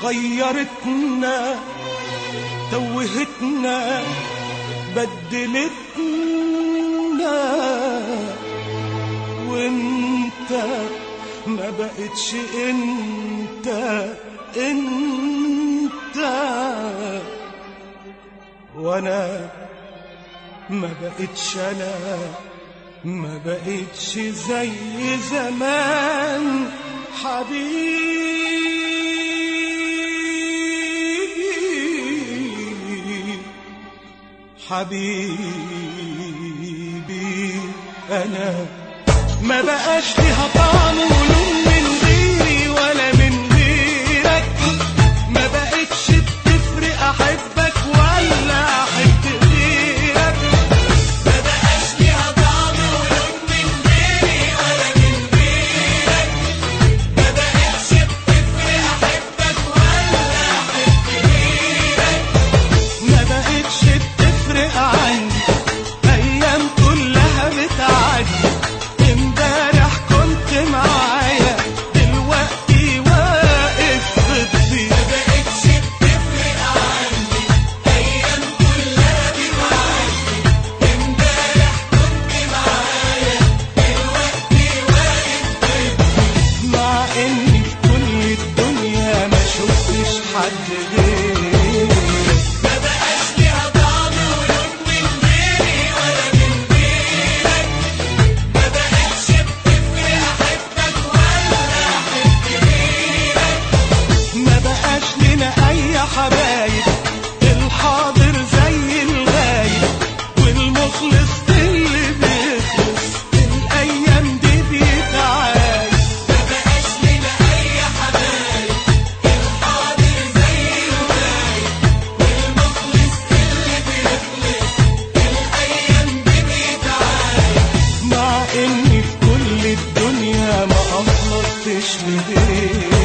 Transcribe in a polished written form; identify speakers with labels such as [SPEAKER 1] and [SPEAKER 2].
[SPEAKER 1] غيرتنا توهتنا بدلتنا، وانت ما بقتش انت وانا ما بقتش انا، ما بقتش زي زمان حبيبي انا ما بقاش ليها طعم ولون من غيري ولا من غيرك، ما بقتش بتفرق احبك ولا احب غيرك، ما بقاش ليها طعم ولون من غيري ولا من غيرك، ما بقتش بتفرق احبك ولا احب غيرك، ما بقتش بتفرق عندي ايام كلها بتعدي، امبارح كنت معايا دلوقتي واقف ضدي، ما بقتش بتفرق عندي ايام كلها بتعدي، امبارح كنت معايا دلوقتي واقف ضدي، مع اني في كل الدنيا ما شفتش حد غيرك، ما بقاش ليها طعم ولون من غيري ولا من غيرك، ما بقتش بتفرق احبك ولا احب غيرك، ما بقاش لنا اي حبايب، الحاضر زي الغايب والمخلص اللي بيخلص الايام دي بيتعايب، ما بقاش لنا اي حبايب، الحاضر زي الغايب والمخلص اللي بيخلص الايام دي بيتعايب، مع اني في كل الدنيا ما اخلصتش لغيرك.